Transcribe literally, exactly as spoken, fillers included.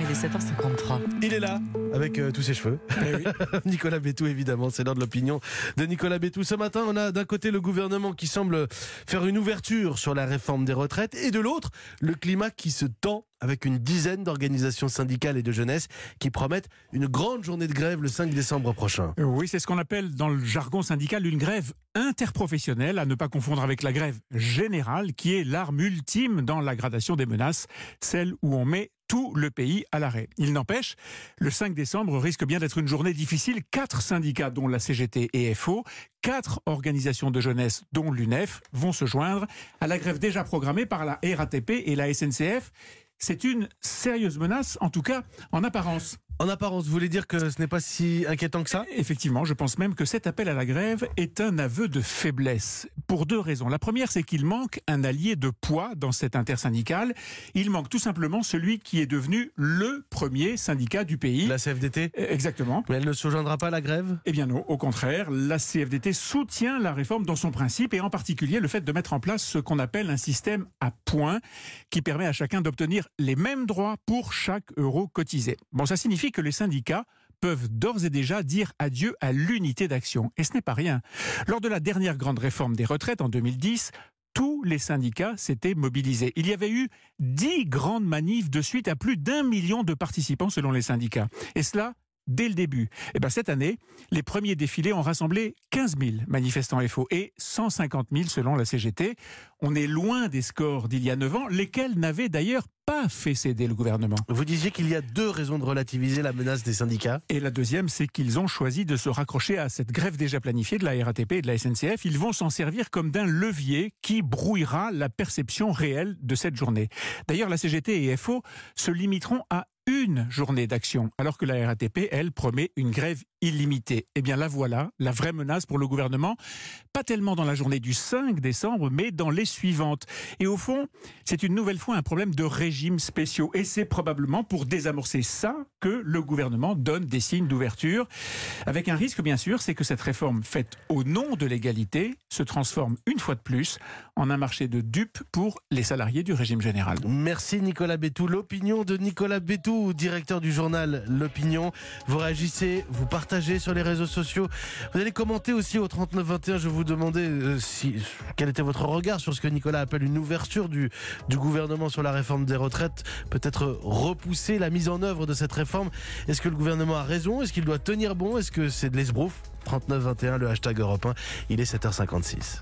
il est sept heures cinquante-trois. Il est là, avec euh, tous ses cheveux. Eh oui. Nicolas Bétou, évidemment, c'est l'heure de l'opinion de Nicolas Bétou. Ce matin, on a d'un côté le gouvernement qui semble faire une ouverture sur la réforme des retraites, et de l'autre, le climat qui se tend avec une dizaine d'organisations syndicales et de jeunesse qui promettent une grande journée de grève le cinq décembre prochain. Oui, c'est ce qu'on appelle dans le jargon syndical une grève interprofessionnelle, à ne pas confondre avec la grève générale, qui est l'arme ultime dans la gradation des menaces, celle où on met tout le pays à l'arrêt. Il n'empêche, le cinq décembre risque bien d'être une journée difficile. Quatre syndicats, dont la C G T et F O, quatre organisations de jeunesse, dont l'U N E F, vont se joindre à la grève déjà programmée par la R A T P et la S N C F. C'est une sérieuse menace, en tout cas en apparence. En apparence, vous voulez dire que ce n'est pas si inquiétant que ça ? Effectivement, je pense même que cet appel à la grève est un aveu de faiblesse, pour deux raisons. La première, c'est qu'il manque un allié de poids dans cette intersyndicale. Il manque tout simplement celui qui est devenu le premier syndicat du pays. La C F D T ? Exactement. Mais elle ne se joindra pas à la grève ? Eh bien non, au contraire, la C F D T soutient la réforme dans son principe, et en particulier le fait de mettre en place ce qu'on appelle un système à points qui permet à chacun d'obtenir les mêmes droits pour chaque euro cotisé. Bon, ça signifie que les syndicats peuvent d'ores et déjà dire adieu à l'unité d'action. Et ce n'est pas rien. Lors de la dernière grande réforme des retraites en deux mille dix, tous les syndicats s'étaient mobilisés. Il y avait eu dix grandes manifs de suite à plus d'un million de participants selon les syndicats. Et cela dès le début. Et ben cette année, les premiers défilés ont rassemblé quinze mille manifestants F O et cent cinquante mille selon la C G T. On est loin des scores d'il y a neuf ans, lesquels n'avaient d'ailleurs pas fait céder le gouvernement. Vous disiez qu'il y a deux raisons de relativiser la menace des syndicats. Et la deuxième, c'est qu'ils ont choisi de se raccrocher à cette grève déjà planifiée de la R A T P et de la S N C F. Ils vont s'en servir comme d'un levier qui brouillera la perception réelle de cette journée. D'ailleurs, la C G T et F O se limiteront à une journée d'action, alors que la R A T P, elle, promet une grève illimitée. Eh bien, la voilà, la vraie menace pour le gouvernement, pas tellement dans la journée du cinq décembre, mais dans les suivantes. Et au fond, c'est une nouvelle fois un problème de régimes spéciaux. Et c'est probablement pour désamorcer ça que le gouvernement donne des signes d'ouverture. Avec un risque, bien sûr, c'est que cette réforme faite au nom de l'égalité se transforme une fois de plus en un marché de dupes pour les salariés du régime général. Merci Nicolas Bétou. L'opinion de Nicolas Bétou, directeur du journal L'Opinion. Vous réagissez, vous partagez sur les réseaux sociaux. Vous allez commenter aussi au trente-neuf vingt et un. Je vous demandais euh, si, quel était votre regard sur ce que Nicolas appelle une ouverture du, du gouvernement sur la réforme des retraites. Peut-être repousser la mise en œuvre de cette réforme. Est-ce que le gouvernement a raison ? Est-ce qu'il doit tenir bon ? Est-ce que c'est de l'esbrouf ? trente-neuf vingt et un, le hashtag Europe un. Il est sept heures cinquante-six.